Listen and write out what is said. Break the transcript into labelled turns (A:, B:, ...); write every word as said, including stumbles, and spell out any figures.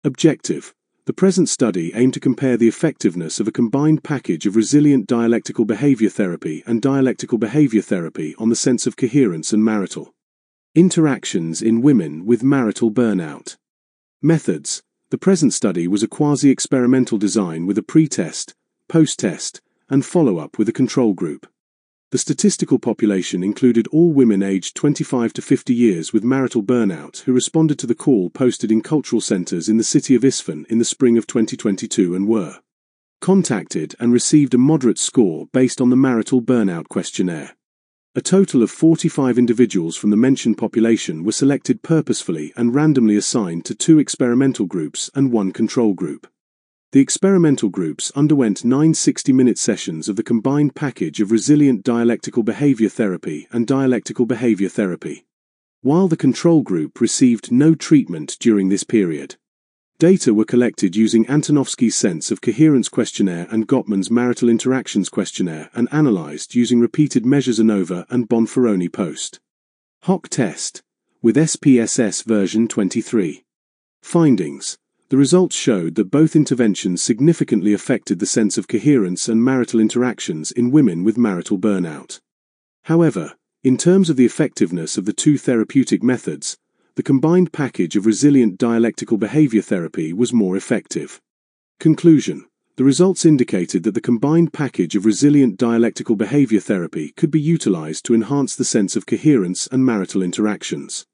A: Objective. The present study aimed to compare the effectiveness of a combined package of resilient dialectical behavior therapy and dialectical behavior therapy on the sense of coherence and marital interactions in women with marital burnout. Methods. The present study was a quasi-experimental design with a pre-test, post-test, and follow-up with a control group. The statistical population included all women aged twenty-five to fifty years with marital burnout who responded to the call posted in cultural centers in the city of Isfahan in the spring of twenty twenty-two and were contacted and received a moderate score based on the marital burnout questionnaire. A total of forty-five individuals from the mentioned population were selected purposefully and randomly assigned to two experimental groups and one control group. The experimental groups underwent nine sixty-minute sessions of the combined package of resilient dialectical behavior therapy and dialectical behavior therapy, while the control group received no treatment during this period. Data were collected using Antonovsky's Sense of Coherence Questionnaire and Gottman's Marital Interactions Questionnaire and analyzed using repeated measures ANOVA and Bonferroni Post hoc test, with S P S S version twenty-three. Findings. The results showed that both interventions significantly affected the sense of coherence and marital interactions in women with marital burnout. However, in terms of the effectiveness of the two therapeutic methods, the combined package of resilient dialectical behavior therapy was more effective. Conclusion. The results indicated that the combined package of resilient dialectical behavior therapy could be utilized to enhance the sense of coherence and marital interactions.